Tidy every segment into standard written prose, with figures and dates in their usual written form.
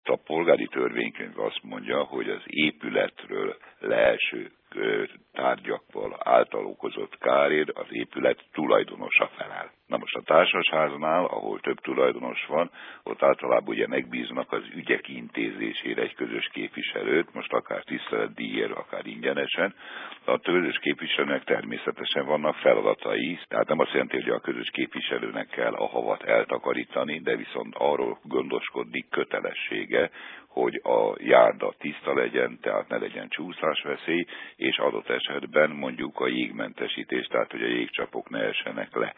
A polgári törvénykönyv azt mondja, hogy az épületről leeső tárgyakkal által okozott kárért az épület tulajdonosa felel. Na most a társasháznál, ahol több tulajdonos van, ott általában ugye megbíznak az ügyek intézésére egy közös képviselőt, most akár tiszteletdíjért, akár ingyenesen. A közös képviselőnek természetesen vannak feladatai, tehát nem azt jelenti, hogy a közös képviselőnek kell a havat eltakarítani, de viszont arról gondoskodik kötelessége, hogy a járda tiszta legyen, tehát ne legyen csúszásveszély, és adott esetben mondjuk a jégmentesítés, tehát hogy a jégcsapok ne essenek le,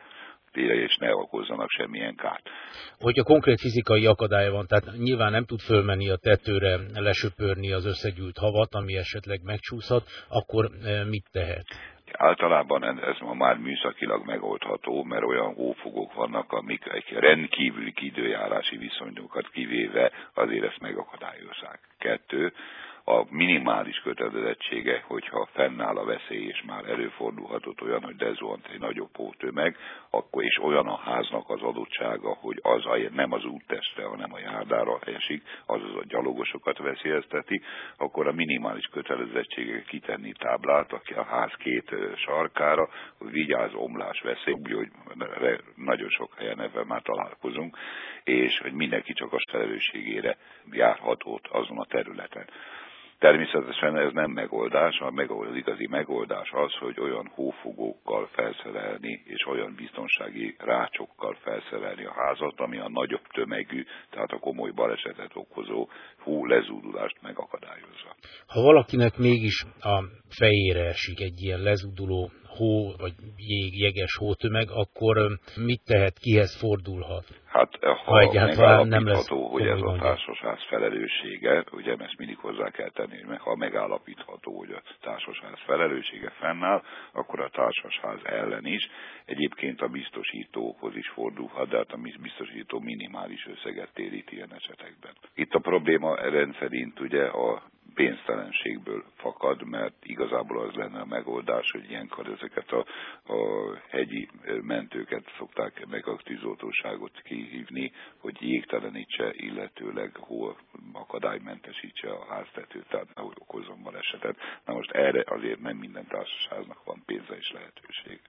és ne okozzanak semmilyen kárt. Hogyha konkrét fizikai akadálya van, tehát nyilván nem tud fölmenni a tetőre, lesöpörni az összegyűlt havat, ami esetleg megcsúszhat, akkor mit tehet? Általában ez ma már műszakilag megoldható, mert olyan hófogók vannak, amik egy rendkívüli időjárási viszonyokat kivéve azért ezt megakadályozzák. 2. A minimális kötelezettsége, hogyha fennáll a veszély, és már előfordulhatott olyan, hogy lezuhant egy nagyobb hótömeg, akkor és olyan a háznak az adottsága, hogy az nem az úttestre, hanem a járdára esik, azaz a gyalogosokat veszélyezteti, akkor a minimális kötelezettsége kitenni táblát, aki a ház két sarkára, hogy vigyázz, omlás veszély, hogy nagyon sok helyen ebben már találkozunk, és hogy mindenki csak a felelősségére járhat ott azon a területen. Természetesen ez nem megoldás, az igazi megoldás az, hogy olyan hófogókkal felszerelni, és olyan biztonsági rácsokkal felszerelni a házat, ami a nagyobb tömegű, tehát a komoly balesetet okozó hó lezúdulást megakadályozza. Ha valakinek mégis a fejére esik egy ilyen lezúduló hó, vagy jeges hótömeg, akkor mit tehet, kihez fordulhat? Hát, ha megállapítható, hogy ez a társasház felelőssége, ugye ezt mindig hozzá kell tenni, hogy ha megállapítható, hogy a társasház felelőssége fennáll, akkor a társasház ellen is. Egyébként a biztosítóhoz is fordulhat, de hát a biztosító minimális összeget téríti ilyen esetekben. Itt a probléma rendszerint ugye a pénztelenségből fakad, mert igazából az lenne a megoldás, hogy ilyenkor ezeket a hegyi mentőket szokták meg a tűzoltóságot kihívni, hogy jégtelenítse, illetőleg hol akadálymentesítse a háztetőt, tehát nehogy okozzon balesetet. Na most erre azért nem minden társasháznak van pénze és lehetőség.